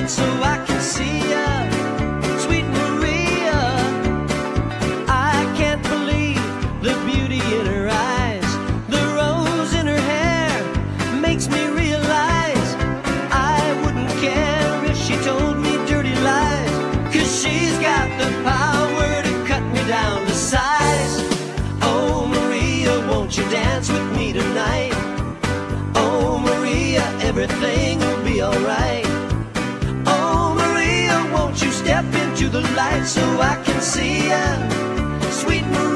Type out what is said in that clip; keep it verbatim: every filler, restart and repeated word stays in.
so I can see ya. Sweet Maria, I can't believe the beauty in her eyes. The rose in her hair makes me realize I wouldn't care if she told me dirty lies, 'cause she's got the power to cut me down to size. Oh Maria, won't you dance with me tonight? Oh Maria, everything will be alright. Oh Maria, won't you step into the light so I can see ya? Sweet Maria.